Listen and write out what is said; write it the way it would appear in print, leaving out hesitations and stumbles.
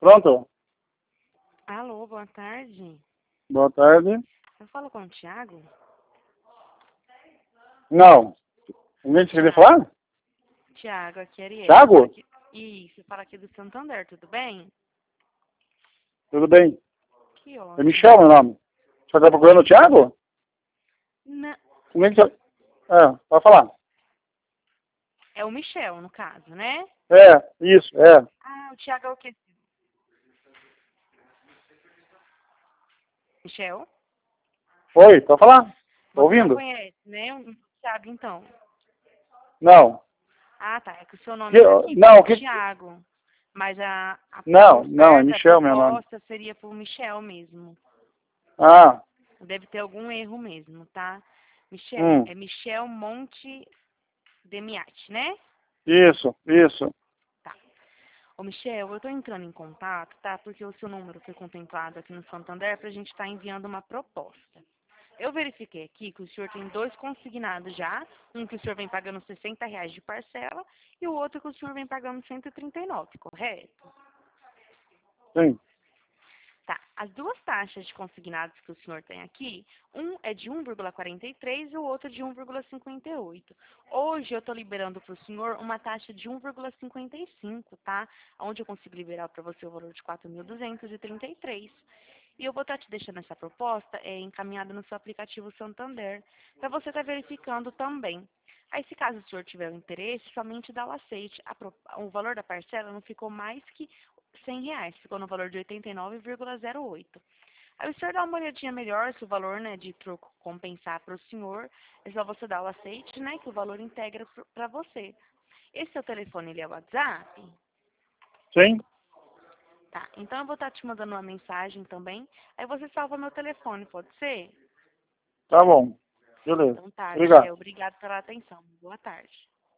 Pronto? Alô, boa tarde. Boa tarde. Eu falo com o Thiago? Não. Ninguém te queria falar? Thiago, aqui é Ariel. Thiago? Isso, fala aqui do Santander, tudo bem? Tudo bem. Que É ótimo. Michel, meu nome. Você tá procurando o Thiago? Não, Ninguém te... pode falar. é o Michel, no caso, né? Isso, é. Ah, o Thiago é o quê? Michel? Oi, pode falar? Tá Você não ouvindo? conhece, né? O Thiago, então. Não. Ah, tá. É que o seu nome tá aqui Não, como que... Thiago. Mas a Não, é oferta, a Michel, meu nome. proposta seria pro Michel mesmo. Ah, Deve ter algum erro mesmo, tá? Michel, hum. é Michel Monte Demiati, né? Isso. Tá. Ô, Michel, eu tô entrando em contato, tá? Porque o seu número foi contemplado aqui no Santander pra gente estar enviando uma proposta. Eu verifiquei aqui que o senhor tem 2 consignados já, um que o senhor vem pagando R$ 60 de parcela e o outro que o senhor vem pagando 139, correto? Sim. Tá. As duas taxas de consignados que o senhor tem aqui, um é de 1,43 e o outro de 1,58. Hoje eu estou liberando para o senhor uma taxa de 1,55, tá? Onde eu consigo liberar para você o valor de 4.233. E eu vou estar te deixando essa proposta encaminhada no seu aplicativo Santander, para você estar verificando também. Aí, se caso o senhor tiver o interesse, somente dá o aceite. O valor da parcela não ficou mais que R$ 100, ficou no valor de 89,08. Aí o senhor dá uma olhadinha melhor se o valor, né, de troco compensar para o senhor, é só você dar o aceite, né, que o valor integra para você. Esse seu telefone, ele é o WhatsApp? Sim. Tá, então eu vou estar te mandando uma mensagem também, aí você salva meu telefone, pode ser? Tá bom. Beleza. Então tá, Obrigado. Michel, obrigado pela atenção. Boa tarde.